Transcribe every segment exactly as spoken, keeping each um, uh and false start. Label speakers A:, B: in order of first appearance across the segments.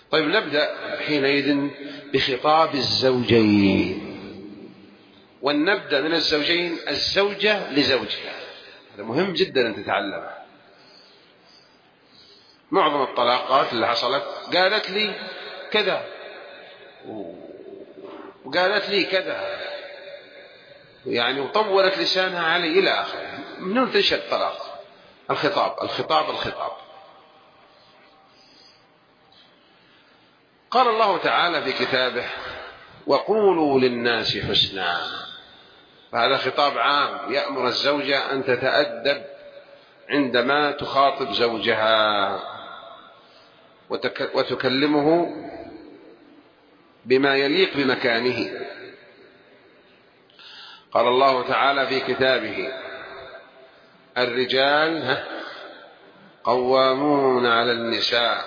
A: طيب نبدأ حينئذ بخطاب الزوجين، ونبدأ من الزوجين الزوجة لزوجها. هذا مهم جدا أن تتعلم. معظم الطلاقات اللي حصلت قالت لي كذا وقالت لي كذا، يعني وطولت لسانها علي إلى آخره. من هنا تنشأ الطلاق. الخطاب الخطاب الخطاب. قال الله تعالى في كتابه: وقولوا للناس حسنا. فهذا خطاب عام يأمر الزوجة أن تتأدب عندما تخاطب زوجها وتكلمه بما يليق بمكانه. قال الله تعالى في كتابه: الرجال قوامون على النساء.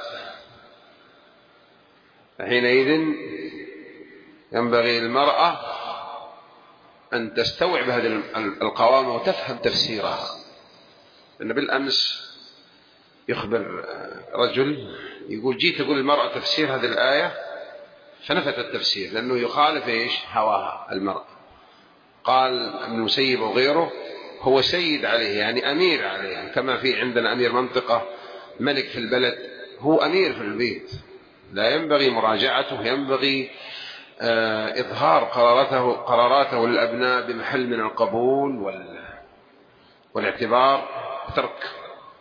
A: فحينئذ ينبغي للمرأة أن تستوعب هذه القوامة وتفهم تفسيرها. لأن بالأمس يخبر رجل يقول: جيت أقول للمرأة تفسير هذه الآية فنفت التفسير لأنه يخالف إيش هواها المرأة. قال ابن المسيب وغيره: هو سيد عليه، يعني أمير عليه، كما في عندنا أمير منطقة ملك في البلد، هو أمير في البيت، لا ينبغي مراجعته، ينبغي آه إظهار قراراته, قراراته للأبناء بمحل من القبول والاعتبار، ترك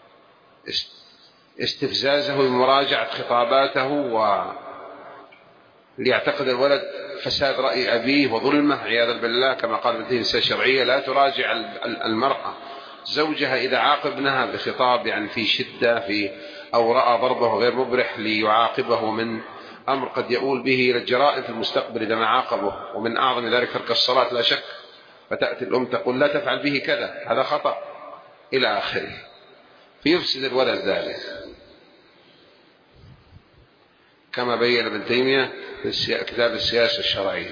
A: استفزازه بمراجعة خطاباته، وليعتقد الولد فساد رأي أبيه وظلمه عياذا بالله، كما قال ابن تيمية الشرعية: لا تراجع المرأة زوجها إذا عاقبنها بخطاب يعني في شدة في أو رأى ضربه غير مبرح ليعاقبه من أمر قد يؤول به إلى الجرائم في المستقبل إذا ما عاقبه، ومن أعظم ذلك ترك الصلاة لا شك. فتأتي الأم تقول: لا تفعل به كذا، هذا خطأ، إلى آخره، فيفسد الولد ذلك، كما بين ابن تيمية في كتاب السياسة الشرعية.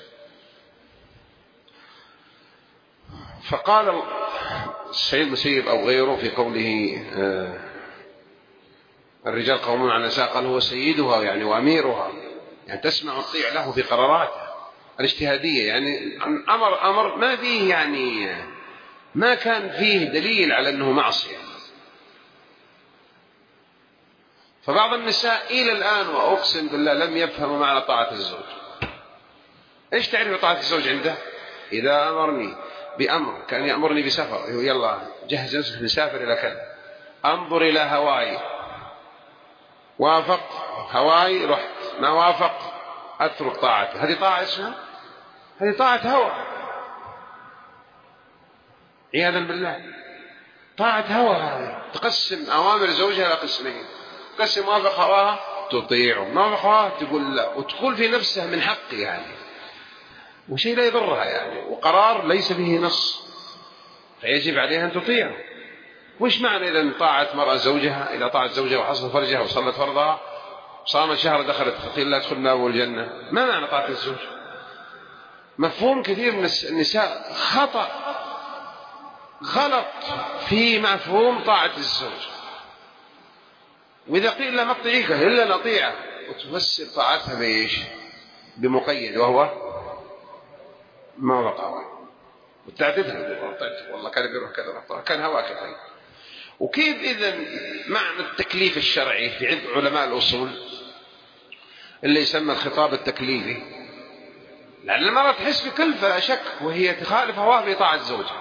A: فقال السيد المسيب أو غيره في قوله الرجال قوامون على النساء، قال هو سيدها يعني وأميرها، يعني تسمع وتطيع له في قراراته الاجتهادية. يعني أمر أمر ما فيه يعني ما كان فيه دليل على أنه معصية. فبعض النساء إلى الآن وأقسم بالله لم يفهموا معنى طاعة الزوج. إيش تعرف طاعة الزوج عنده؟ إذا أمرني بأمر، كان يأمرني بسفر، يلا جهز نفسك نسافر إلى كذا، أنظر إلى هواي، وافق هواي رحت، ما وافق أترك طاعته. هذه طاعة اسمها؟ هذه طاعة هوى عياذا بالله. طاعة هوى هذه تقسم أوامر زوجها إلى قسمين: قسم وافق هواها تطيعه، ما وافق هواها تقول لا، وتقول في نفسها من حقي يعني، وشيء لا يضرها يعني، وقرار ليس فيه نص، فيجب عليها أن تطيعه. وش معنى إذا طاعت مرأة زوجها إذا طاعت زوجها وحصلت فرجها وصلت فرضها صامت شهر دخلت قيل لا تدخل باب الجنة؟ ما معنى طاعة الزوج؟ مفهوم كثير من النساء خطأ غلط في مفهوم طاعة الزوج. وإذا قيل لا ما تطيعك إلا نطيعه، وتفسر طاعتها بإيش؟ بمقيد، وهو ما وقع، وتعددها والله كان بيروح كذا كان هواك يعني. وكيف إذن معنى التكليف الشرعي في عند علماء الأصول اللي يسمى الخطاب التكليفي؟ لأن المرأة تحس بكلفة لا شك، وهي تخالف هواها في طاعة زوجها.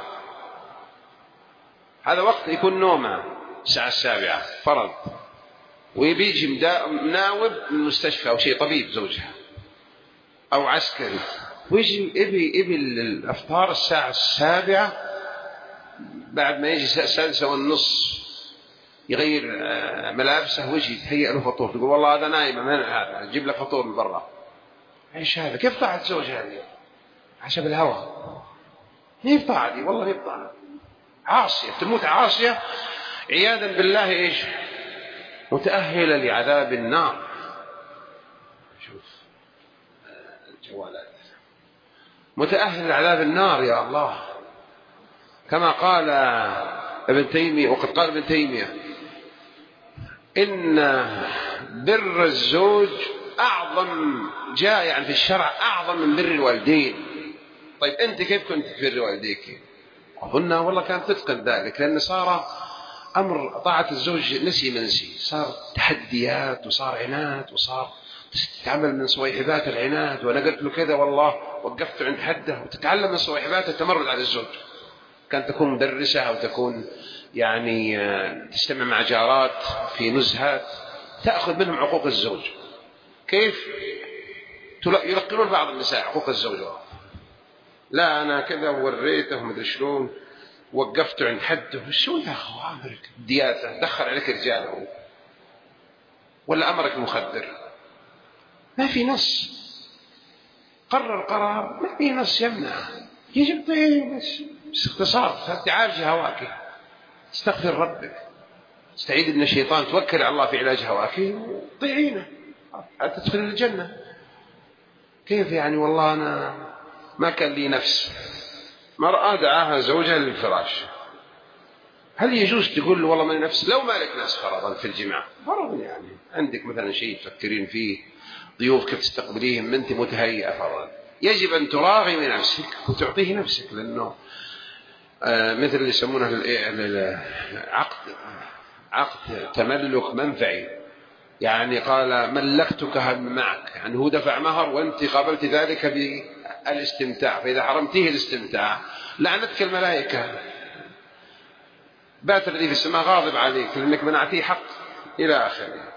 A: هذا وقت يكون نومها الساعة السابعة فرض، ويبيجي مناوب من المستشفى أو شيء، طبيب زوجها أو عسكري، ويجي إبي إبي الأفطار الساعة السابعة، بعد ما يجي السادسة والنص يغير ملابسه ويجي يتهيأ له فطور، تقول والله هذا نايمة من هذا، أجيب لك فطور من برا. إيش هذا؟ كيف طاعة زوج هذه؟ حسب الهوى. هي طاعة دي والله هي طاعة عاصية، تموت عاصية عياذا بالله. إيش؟ متأهلة لعذاب النار. شوف الجوالات، متأهل لعذاب النار يا الله، كما قال ابن تيمية. وقد قال ابن تيمية: إن بر الزوج أعظم، جاء يعني في الشرع أعظم من بر الوالدين. طيب أنت كيف كنت تبر والديك؟ قلنا والله كانت تتقن ذلك، لأن صار أمر طاعة الزوج نسي منسي، صار تحديات وصار عناد وصار تتعامل من صويحبات العناد، وأنا قلت له كذا والله وقفت عند حده، وتتعلم من صويحبات التمرد على الزوج. كانت تكون مدرسة أو تكون يعني تجتمع مع جارات في نزهات تأخذ منهم عقوق الزوج. كيف يلقنون بعض النساء عقوق الزوج؟ لا أنا كذا وريته ومدري شلون وقفته عند حده. شو يا أخو عمرك دياثة دخل عليك رجاله ولا أمرك مخدر؟ ما في نص قرر قرار، ما في نص يمنع، يجب طيب بس اختصار تعالج هواك، استغفر ربك، استعيد من الشيطان، توكل على الله في علاج هواك وطيعينه حتى تدخل الجنة. كيف يعني والله أنا ما كان لي نفس، مرأة دعاها زوجها للفراش، هل يجوز تقول له والله ما لي نفس؟ لو ما لك نفس فرضا في الجماع فرضا، يعني عندك مثلا شيء تفكرين فيه، ضيوف كيف تستقبليهم، أنت متهيئة فرضا، يجب أن تراغمي نفسك وتعطيه نفسك، لأنه آه مثل اللي يسمونه عقد عقد تملك منفعي، يعني قال ملكتك هم معك، يعني هو دفع مهر وأنت قابلت ذلك بالاستمتاع، فإذا حرمتيه الاستمتاع لعنتك الملائكة، بات الذي في السماء غاضب عليك لأنك منعتيه حق إلى آخره.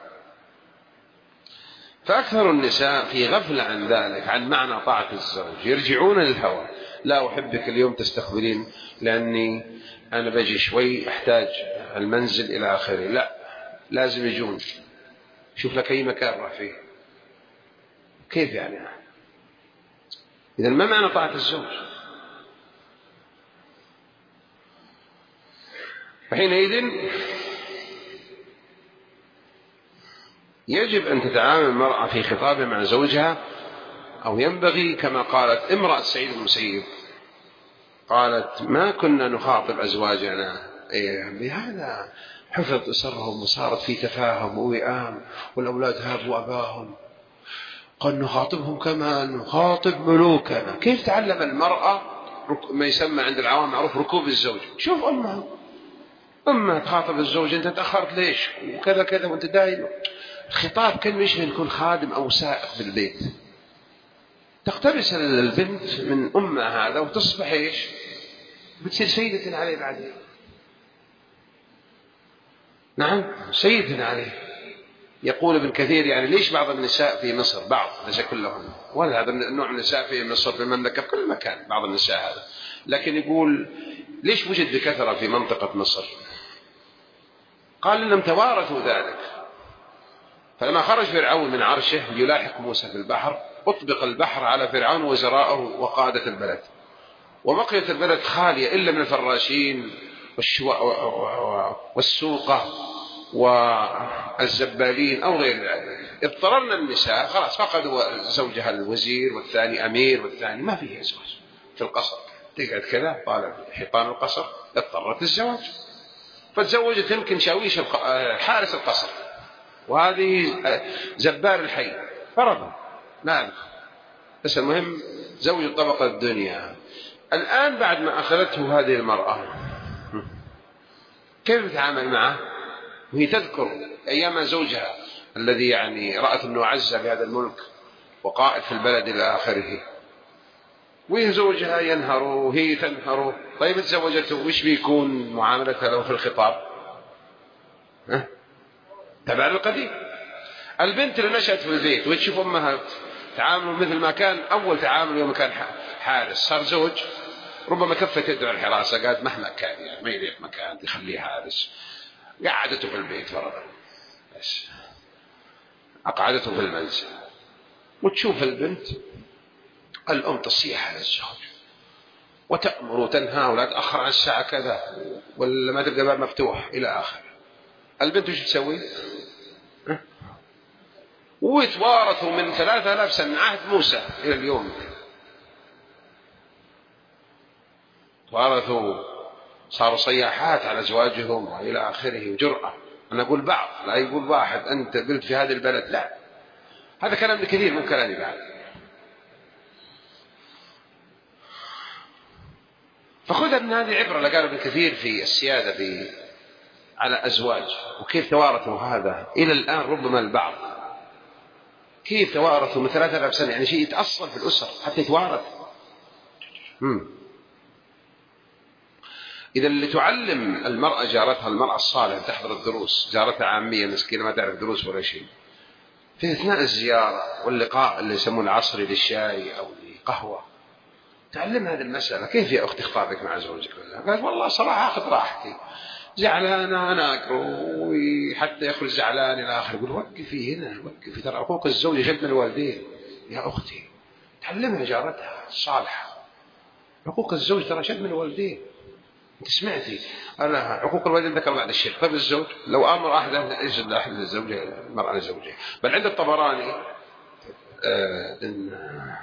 A: فأكثر النساء في غفلة عن ذلك، عن معنى طاعة الزوج، يرجعون للهوى. لا أحبك اليوم تستقبلين لأني أنا بجي شوي أحتاج المنزل إلى آخره، لا لازم يجون، شوف لك أي مكان راح فيه. كيف يعني؟ إذن ما معنى طاعة الزوج؟ فحينئذ يجب أن تتعامل المرأة في خطابها مع زوجها، أو ينبغي كما قالت امرأة سعيد بن المسيب، قالت ما كنا نخاطب أزواجنا إيه بهذا، حفظ أسرهم وصارت في تفاهم ووئام والأولاد هابوا أباهم، قال نخاطبهم كما نخاطب ملوكنا. كيف تعلم المرأة ما يسمى عند العوام معروف ركوب الزوج؟ شوف أمها أمها تخاطب الزوج أنت تأخرت ليش وكذا كذا وأنت دايما. الخطاب كان يشبه يكون خادم أو سائق في البيت، تقتبس البنت من أمها هذا وتصبح إيش؟ بتصير سيدة عليه بعدين. نعم سيدة عليه. يقول ابن كثير يعني ليش بعض النساء في مصر، بعض ليس كلهم، ولا هذا النوع من النساء في مصر في المملكة في كل مكان بعض النساء هذا، لكن يقول ليش وجد بكثرة في منطقة مصر؟ قال إنهم توارثوا ذلك. فلما خرج فرعون من عرشه ليلاحق موسى في البحر أطبق البحر على فرعون وزراءه وقادة البلد، وبقيت البلد خالية إلا من الفراشين والسوقة والزبالين أو غير ذلك. اضطررنا النساء خلاص، فقدوا زوجها الوزير والثاني أمير والثاني ما فيه زواج في القصر، تقعد كذا طالع حيطان القصر، اضطرت الزواج فتزوجت يمكن شاويش حارس القصر، وهذه زبال الحي فرضا لا، بس المهم زوج الطبقة الدنيا. الآن بعد ما أخذته هذه المرأة كيف تتعامل معه وهي تذكر أيام زوجها الذي يعني رأت أنه عز بهذا الملك وقائد في البلد إلى آخره، وهي زوجها ينهر وهي تنهر. طيب تزوجته وش بيكون معاملتها له في الخطاب؟ ها؟ تبع القديم. البنت اللي نشأت في البيت وتشوف أمها تعامل مثل ما كان أول تعامل يوم كان حارس، صار زوج ربما كفت يده على الحراسة، قالت مهما كان يعني ما يليق مكان يخليه حارس، قعدته في البيت فرضا، بس أقعدته في المنزل. وتشوف البنت الأم تصيح على الزوج وتأمر وتنهى ولا تأخر عن الساعة كذا ولا ما تبقى باب مفتوح إلى آخر. البنت وش تسوي؟ ويتوارثوا من ثلاثة آلاف سنة عهد موسى إلى اليوم، توارثوا صاروا صياحات على أزواجهم وإلى آخره وجرأة. أنا أقول بعض، لا يقول واحد أنت قلت في هذه البلد، لا، هذا كلام ابن كثير مو كلامي بعد. فخذها من هذه عبرة اللي قال ابن كثير في السيادة في على أزواج، وكيف توارثوا هذا إلى الآن ربما البعض كيف توارثوا من ثلاثة آلاف سنة، يعني شيء يتأصل في الأسر حتى يتوارث. إذا اللي تعلم المرأة جارتها، المرأة الصالحة تحضر الدروس، جارتها عامية مسكينة ما تعرف دروس ولا شيء، في أثناء الزيارة واللقاء اللي يسمونه عصري للشاي أو لقهوة، تعلم هذه المسألة. كيف يا أختي اختارك مع زوجك؟ قالت والله صراحة أخذ راحتي، زعلانة أنا أقرأ حتى يخرج زعلان إلى آخر. يقول وقفي هنا، وقفي، ترى حقوق الزوج جد من الوالدين يا أختي، تعلمها جارتها الصالحة، حقوق الزوج ترى شد من الوالدين. أنت سمعتي أنا حقوق الوالدين ذكر بعد الشيخ. طيب الزوج لو أمر أحد يجد أحد الزوجة المرأة لزوجها، بل عند الطبراني آه إن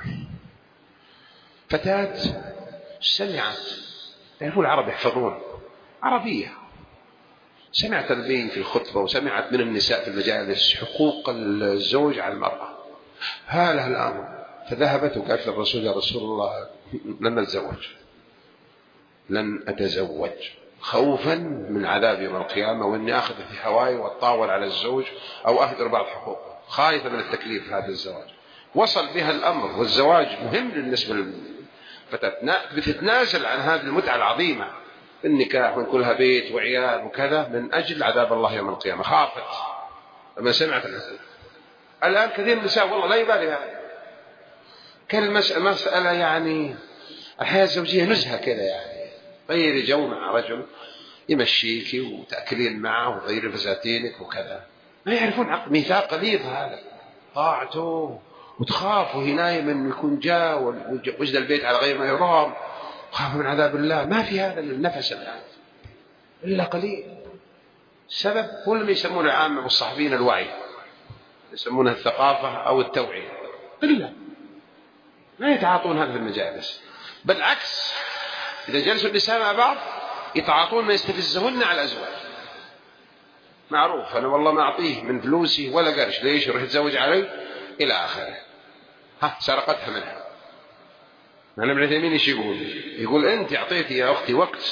A: فتاة سمعت، يعرفون العرب يحفظون عربية، سمعت البين في الخطبة وسمعت من النساء في المجالس حقوق الزوج على المرأة، هذا الأمر، فذهبت وقالت للرسول يا رسول الله لن أتزوج، لن أتزوج خوفا من عذاب يوم القيامة، وإني أخذ في هواي وأطاول على الزوج أو أهدر بعض حقوقه، خايفة من التكليف هذا الزواج. وصل بها الأمر، والزواج مهم بالنسبة للفتاة، بتتنازل عن هذه المتعة العظيمة النكاح وكلها بيت وعيال وكذا من أجل عذاب الله يوم القيامة، خافت لما سمعت الحديث. الآن كثير من النساء والله لا يبالي هذا، كان المسألة يعني الحياة الزوجية نزهة كذا، يعني غيري جو مع رجل يمشيك وتأكلين معه وغير فساتينك وكذا، ما يعرفون عقل ميثاق غليظ هذا، طاعته وتخاف وهي نايم أن يكون جاء وجد البيت على غير ما يرام، خاف من عذاب الله. ما في هذا النفس الآن إلا قليل. السبب هو اللي يسمونه العامة والصحفيين الوعي، يسمونها الثقافة أو التوعية، قلة ما يتعاطون هذا في المجالس، بل عكس، إذا جلسوا النساء مع بعض يتعاطون ما يستفزهن على الأزواج. معروف أنا والله ما أعطيه من فلوسي ولا قرش، ليش يروح يتزوج علي إلى آخره، ها سرقتها منها. أنا ابن عثيمين إيش يقول؟ يقول أنت أعطيتي يا أختي وقت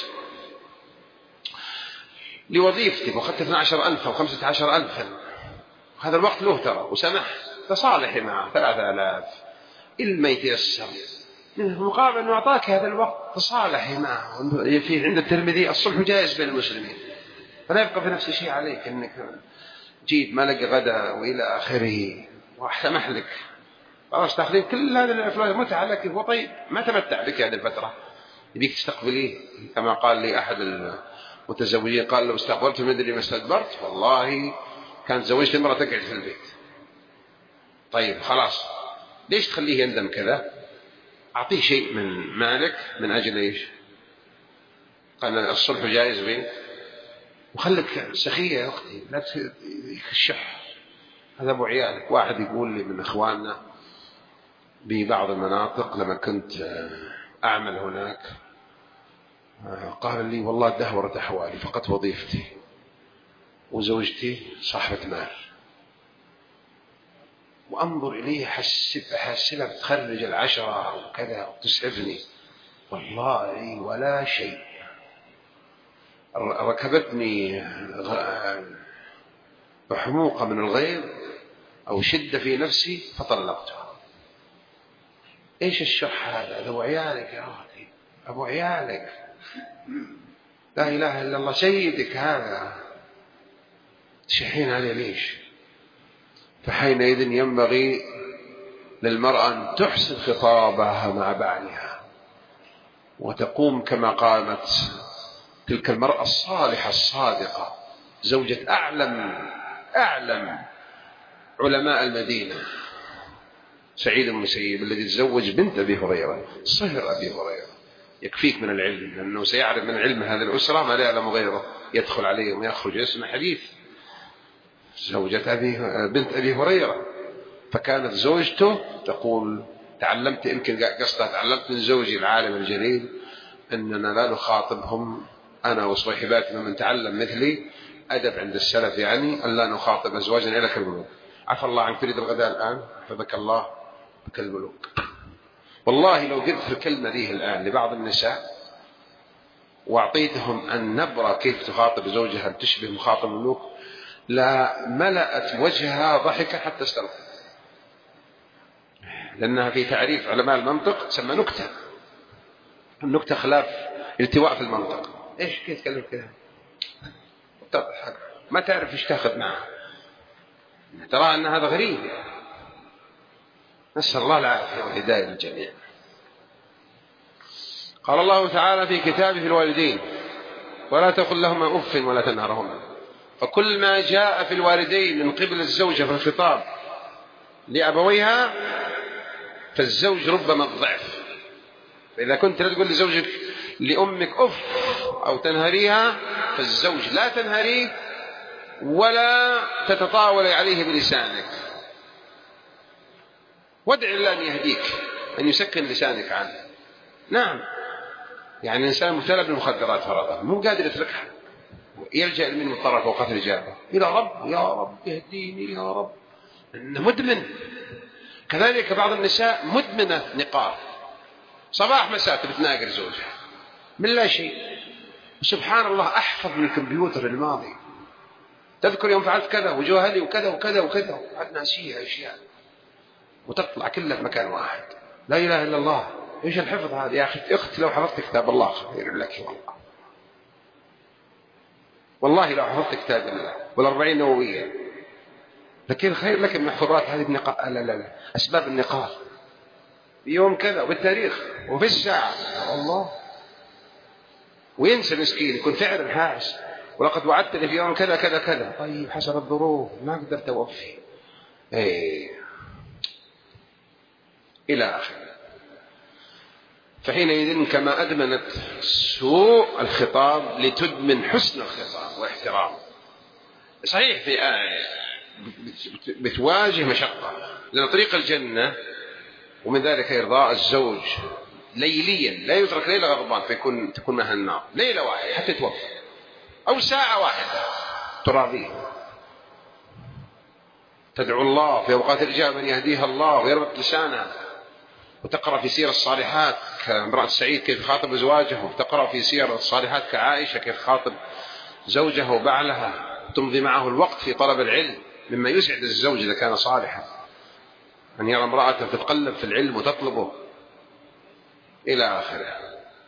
A: لوظيفتي وأخذت اثني عشر ألف أو خمسة عشر ألف، هذا الوقت له ترى، وسمح تصالحي معه ثلاثة آلاف إلما يتيسر، مقابل أنه أعطاك هذا الوقت تصالحي معه. في عند الترمذي الصلح جائز بين المسلمين، فلا يبقى في نفس الشيء عليك أنك جيت ما لقى غدا وإلى آخره وأحسمح لك، خلاص تأخذين كل هذه الأفلام متعة لك، هو طيب ما تمتع بك هذه الفترة، يبيك تستقبليه. كما قال لي أحد المتزوجين قال لو استقبلت مدري ما استدبرت، والله كانت زوجت امرأة تقعد في البيت. طيب خلاص ليش تخليه يندم كذا؟ أعطيه شيء من مالك من أجل إيش؟ قال الصلح جائز بينك، وخلك سخية يا أختي، لا تخشح، هذا أبو عيالك. واحد يقول لي من إخواننا ببعض المناطق لما كنت أعمل هناك، قال لي والله دهورت أحوالي، فقدت وظيفتي وزوجتي صاحبة مال، وأنظر إليه حسب حاسبها بتخرج العشرة وكذا وتسعفني، والله ولا شيء، ركبتني حموقة من الغيظ أو شدة في نفسي فطلقتها. إيش الشح هذا؟ أبو عيالك يا أختي، أبو عيالك، لا إله إلا الله، سيدك هذا، تشحين عليه ليش؟ فحينئذ ينبغي للمرأة أن تحسن خطابها مع بعلها، وتقوم كما قامت تلك المرأة الصالحة الصادقة، زوجة أعلم أعلم علماء المدينة، سعيد المسيب الذي تزوج بنت أبي هريرة، صهر أبي هريرة، يكفيك من العلم، لأنه سيعرف من علم هذه الأسرة ما لا يعلم غيره، يدخل عليهم ويخرج، يسمع حديث زوجة أبي بنت أبي هريرة. فكانت زوجته تقول تعلمت، يمكن قصدها تعلمت من زوجي العالم الجليل أننا لا نخاطبهم أنا وصاحباتنا من تعلم مثلي أدب عند السلف يعني ألا نخاطب أزواجنا إلا كالملوك. عفى الله عنك، تريد الغداء الآن؟ حفظك الله كالملوك. والله لو قلت الكلمة ذي الآن لبعض النساء وأعطيتهم النبرة كيف تخاطب زوجها تشبه مخاطب الملوك لا ملأت وجهها ضحكا حتى استلقت، لأنها في تعريف علماء المنطق تسمى نكتة. النكتة خلاف التواء في المنطق. إيش كيف تكلم كذا؟ تضحك ما تعرف إيش تأخذ معها، ترى أن هذا غريب. نسأل الله العافية والهداية للجميع. قال الله تعالى في كتابه في الوالدين: ولا تقل لهما أف ولا تنهرهما. فكل ما جاء في الوالدين من قبل الزوجة في الخطاب لأبويها فالزوج ربما الضعف. فإذا كنت لا تقول لزوجك لأمك أف أو تنهريها، فالزوج لا تنهريه ولا تتطاول عليه بلسانك، وادع الله أن يهديك، أن يسكن لسانك عنه. نعم، يعني الإنسان مبتلى بالمخدرات فرضا مو قادر يتركها، يلجأ من مضطر فوق الإجابة إلى رب، يا رب يهديني يا رب، إنه مدمن. كذلك بعض النساء مدمنة نقاط، صباح مساء تتناقر زوجها من لا شيء. سبحان الله، أحفظ من الكمبيوتر الماضي، تذكر يوم فعلت كذا وجوهلي وكذا وكذا وكذا، عاد ناسيها أشياء وتطلع كلها في مكان واحد. لا إله إلا الله. إيش الحفظ هذا يا أخي؟ أخت لو حفظت كتاب الله خير لك والله، والله لو حفظت كتاب الله والأربعين نووية لكن خير لك من محفظات هذه النقاط. لا لا لا، أسباب النقاط يوم كذا وبالتاريخ وفي الساعة الله، وينسى مسكين يكون فعلا حاس ولقد وعدتني في يوم كذا كذا كذا. طيب حسب الظروف ما قدرت أوفي إيه إلى آخره. فحينئذ كما أدمنت سوء الخطاب لتدمن حسن الخطاب واحترامه. صحيح في آية بتواجه مشقة، لأن طريق الجنة ومن ذلك إرضاء الزوج ليليا، لا يترك ليلة غضبان فيكون تكون معها النار ليلة واحدة حتى توفى، أو ساعة واحدة تراضيه، تدعو الله في أوقات الإجابة أن يهديها الله ويربط لسانها، وتقرأ في سير الصالحات كامرأة سعيد كيف خاطب زواجه، وتقرأ في سير الصالحات كعائشة كيف خاطب زوجها وبعلها، تمضي معه الوقت في طلب العلم مما يسعد الزوج إذا كان صالحا، أن يرى امرأة تتقلب في العلم وتطلبه إلى آخره.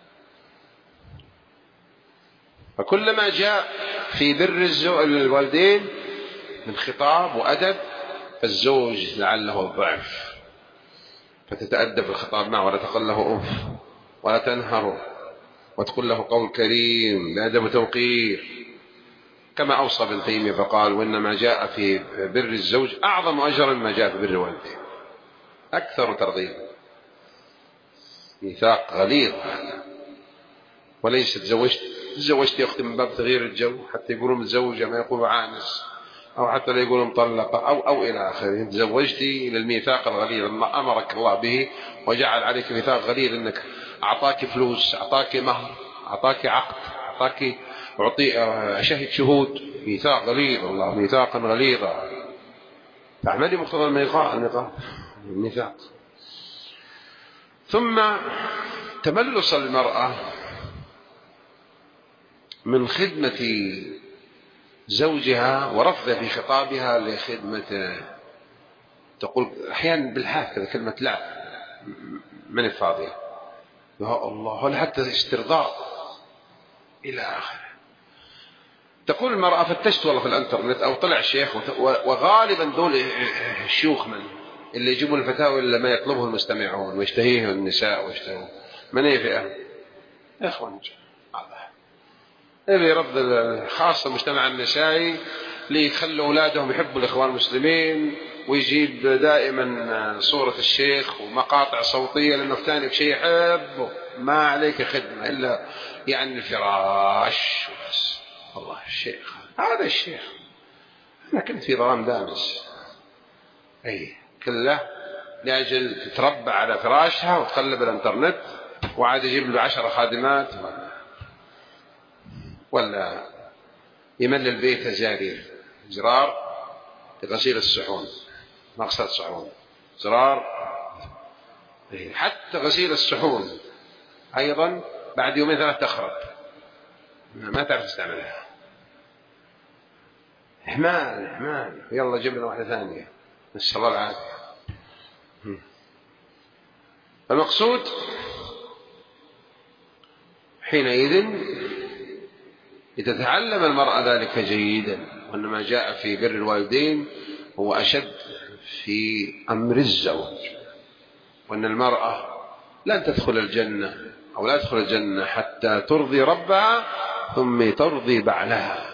A: فكلما جاء في بر الوالدين من خطاب وأدب فالزوج لعله الضعف، فتتأدب في الخطاب معه، ولا تقل له أف ولا تنهره، وتقول له قول كريم بأدب وتوقير، كما أوصى ابن تيمية فقال: وإنما جاء في بر الزوج أعظم أجرا مما جاء في بر الوالدين، أكثر ترغيبا. ميثاق غليظ هذا، وليس تزوجت تزوجت أختي من باب تغيير الجو حتى يقولوا متزوجة ما يقولوا عانس، أو حتى لا يقولوا مطلقة أو أو إلى آخره. تزوجتي إلى الميثاق الغليظ أمرك الله به وجعل عليك ميثاق غليظ، إنك أعطاك فلوس، أعطاك مهر، أعطاك عقد، أعطاك أعطي أشهد شهود، ميثاق غليظ الله، ميثاقا غليظا، فاعملي مقتضى الميثاق الميثاق. ثم تملص المرأة من خدمة زوجها ورفضه في خطابها لخدمته. تقول أحيانا بالحاف كذا كلمة لا من الفاضية، يا الله، ولا حتى استرضاء إلى آخره. تقول المرأة فتشت والله في الانترنت أو طلع شيخ، وغالبا دول الشيوخ من اللي يجيبون الفتاوى اللي ما يطلبه المستمعون ويشتهيه النساء ويشتهون من أي فئة يا إخوان؟ اللي يرد خاصة المجتمع النسائي ليخلوا أولادهم يحبوا الإخوان المسلمين، ويجيب دائما صورة الشيخ ومقاطع صوتية لأنه ثاني بشيء يحبه، ما عليك خدمة إلا يعني الفراش بس. والله الشيخ هذا الشيخ، أنا كنت في ظلام دامس أي كله لأجل تتربع على فراشها وتقلب الانترنت، وعاد يجيب له عشر خادمات ولا يملل البيت زرير، زرار لغسيل الصحون، مغسلة الصحون زرار. حتى غسيل الصحون أيضا بعد يومين ثلاثة تخرب، ما تعرف تستعملها. إحمال إحمال، يلا جيب لنا واحدة ثانية، نسأل الله العافية. المقصود حينئذ لتتعلم المرأة ذلك جيدا، وأن ما جاء في بر الوالدين هو أشد في أمر الزوج، وأن المرأة لن تدخل الجنة أو لا تدخل الجنة حتى ترضي ربها ثم ترضي بعلها.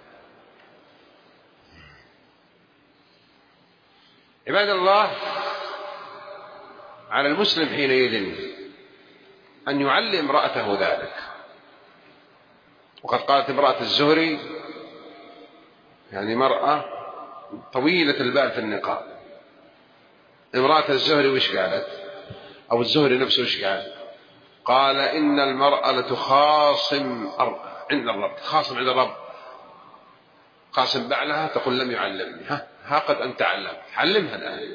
A: عباد الله، على المسلم حينئذ أن يعلم امرأته ذلك. وقد قالت امرأة الزهري، يعني مرأة طويلة البال في النقاب، امرأة الزهري وش قالت؟ أو الزهري نفسه وش قال؟ قال إن المرأة لتخاصم عند الرب، خاصم عند الرب، خاصم بعلها تقول لم يعلمني. ها, ها قد أنت علمت، علمها الآن،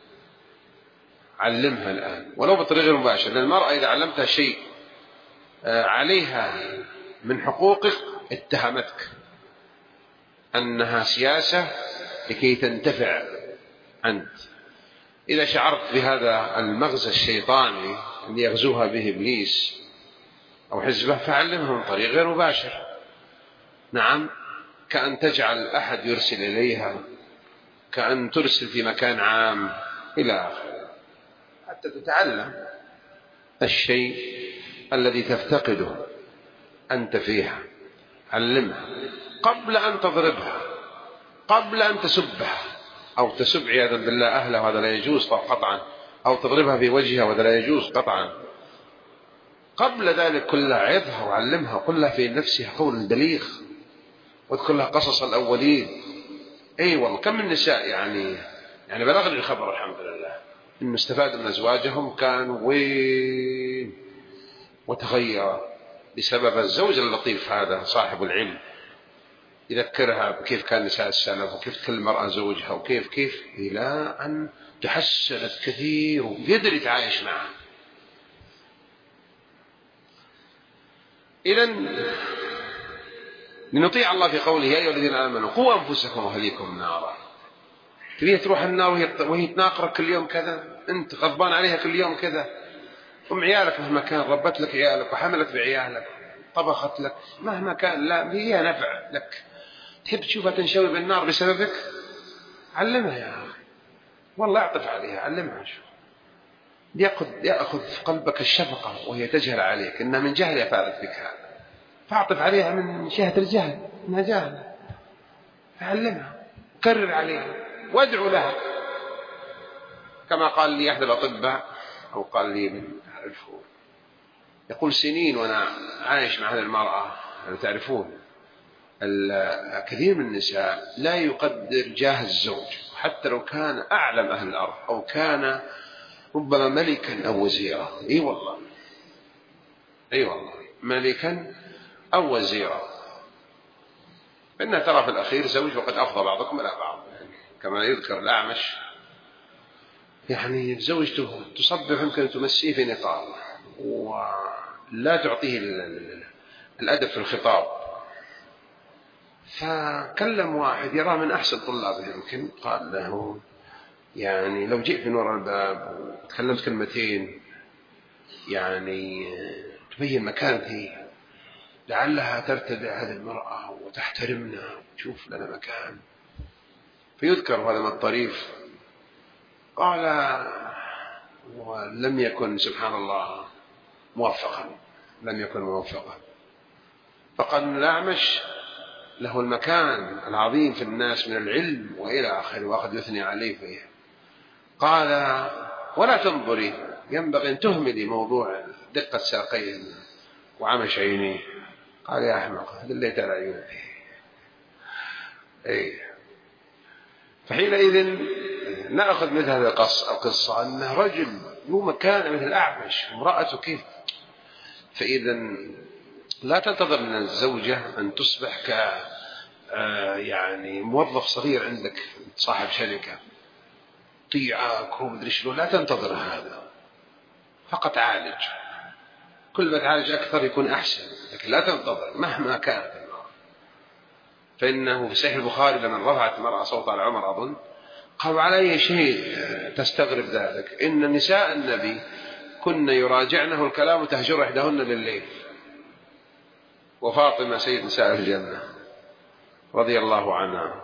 A: علمها الآن ولو بطريقة مباشرة. لأن المرأة إذا علمتها شيء عليها من حقوقك اتهمتك أنها سياسة لكي تنتفع أنت. إذا شعرت بهذا المغزى الشيطاني أن يغزوها به إبليس أو حزبه فعلمها من طريق غير مباشر. نعم، كأن تجعل أحد يرسل إليها، كأن ترسل في مكان عام إلى آخره، حتى تتعلم الشيء الذي تفتقده أنت فيها. علمها قبل أن تضربها، قبل أن تسبها أو تسب عياذا بالله أهلها، وهذا لا يجوز قطعا، أو تضربها في وجهها وهذا لا يجوز قطعا. قبل ذلك كلها عظها وعلمها، قل لها في نفسها قول بليغ، واذكر لها قصص الأولين. أي والله كم من نساء يعني يعني بلغني الخبر الحمد لله إنه استفادوا من أزواجهم كانوا وين وتغير بسبب الزوج اللطيف هذا صاحب العلم، يذكرها بكيف كان نساء السلف وكيف كل مرأة زوجها وكيف كيف إلى أن تحسنت كثير ويقدر يتعايش معها. إذن لنطيع الله في قوله يا أيها الذين آمنوا قوا أنفسكم وأهليكم نارا. تبيه تروح النار وهي وهي تناقرك كل يوم كذا، أنت غضبان عليها كل يوم كذا، أم عيالك مهما كان ربت لك عيالك وحملت بعيالك طبخت لك مهما كان، لا هي نفع لك، تحب تشوفها تنشوي بالنار بسببك؟ علمها يا أخي، والله اعطف عليها، علمها. شو يأخذ يأخذ في قلبك الشفقة وهي تجهل عليك، إنها من جهل فعلت بك هذا، فاعطف عليها من شهة الجهل إنها جاهلة، فعلمها كرر عليها وادعو لها. كما قال لي أحد الأطباء أو قال لي من أعرفه، يقول سنين وأنا عايش مع هذه المرأة، تعرفون كثير من النساء لا يقدر جاه الزوج حتى لو كان أعلم أهل الأرض أو كان ربما ملكا أو وزيرا. أي والله، أي والله ملكا أو وزيرا، فإنها ترى في الأخير زوج وقد أفضى بعضكم إلى بعض، يعني كما يذكر الأعمش، يعني زوجته تصبح يمكن تمسيه في نقاب ولا تعطيه الأدب في الخطاب. فكلم واحد يراه من أحسن طلابه يمكن، قال له يعني لو جئت في نور الباب وتكلمت كلمتين يعني تبين مكانتي لعلها ترتدع هذه المرأة وتحترمنا وتشوف لنا مكان. فيذكر هذا من الطريف، قال ولم يكن سبحان الله موفقا، لم يكن موفقا. فقال الأعمش له المكان العظيم في الناس من العلم وإلى آخره، وأخذ يثني عليه فيه. قال ولا تنظري، ينبغي أن تهملي موضوع دقة ساقيه وعمش عينيه. قال يا أحمق دليت على عيوني. أي فحينئذ نأخذ مثل هذه القصة أن رجل له مكان مثل الأعمش، امرأته كيف. فإذا لا تنتظر من الزوجة أن تصبح آه يعني موظف صغير عندك صاحب شركة طيعك ومدري شنو، لا تنتظر هذا، فقط عالج، كل ما تعالج أكثر يكون أحسن، لكن لا تنتظر مهما كانت المرأة. فإنه في صحيح البخاري لما رفعت المرأة صوتها على عمر أظن قالوا على أي شيء تستغرب ذلك، إن نساء النبي كن يراجعنه الكلام وتهجر إحداهن لليل، وفاطمة سيد نساء الجنة رضي الله عنها.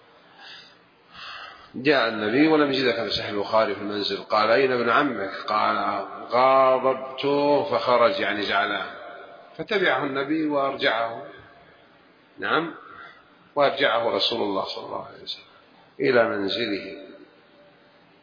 A: جاء النبي ولم يجدك في صحيح البخاري في المنزل، قال أين ابن عمك؟ قال غاضبت، فخرج يعني زعلان، فتبعه النبي وأرجعه، نعم، وأرجعه رسول الله صلى الله عليه وسلم إلى منزله.